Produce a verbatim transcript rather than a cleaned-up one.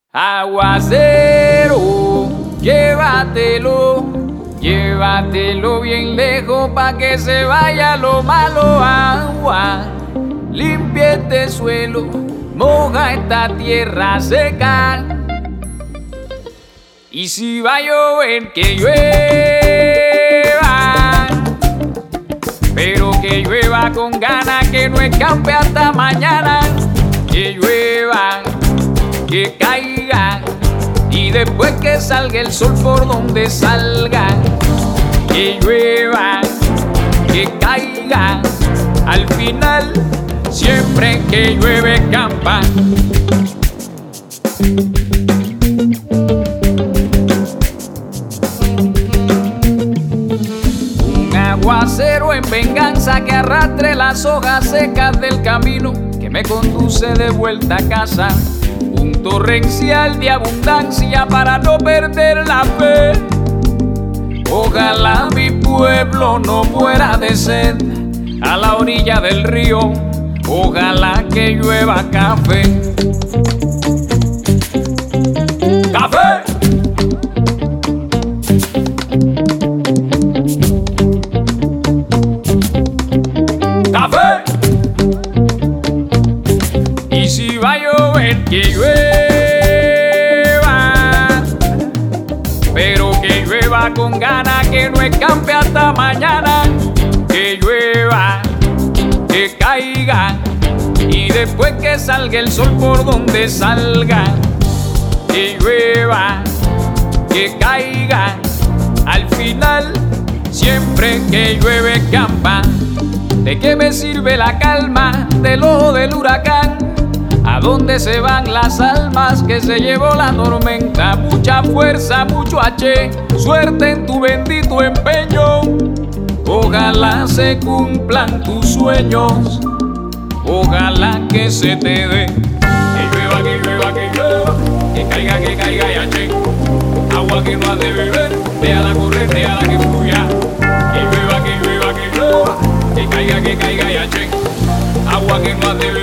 Aguacero, llévatelo, llévatelo bien lejos pa' que se vaya lo malo. Agua, limpia este suelo, moja esta tierra seca. Y si va a llover, que llueva, pero que llueva con ganas, que no escampe hasta mañana. Que llueva, que caiga, y después que salga el sol por donde salga. Que llueva, que caiga, al final siempre que llueve escampa. Un aguacero en venganza que arrastre las hojas secas del camino que me conduce de vuelta a casa. Un torrencial de abundancia para no perder la fe. Ojalá mi pueblo no muera de sed a la orilla del río. Ojalá que llueva café. ¡Café! ¡Café! Y si va a llover, que llueva, pero que llueva con ganas, que no escampe hasta mañana. Que llueva, que caiga, y después que salga el sol por donde salga. Que llueva, que caiga, al final siempre que llueve escampa. ¿De qué me sirve la calma del ojo del huracán? ¿A dónde se van las almas que se llevó la tormenta? Mucha fuerza, mucho H, suerte en tu bendito empeño. Ojalá se cumplan tus sueños, ojalá que se te dé. Que llueva, que llueva, que llueva, que caiga, que caiga y H. Agua que no has de beber, déjala correr, déjala que fluya. Que llueva, que llueva, que llueva, que caiga, que caiga y H. Agua que no has de beber.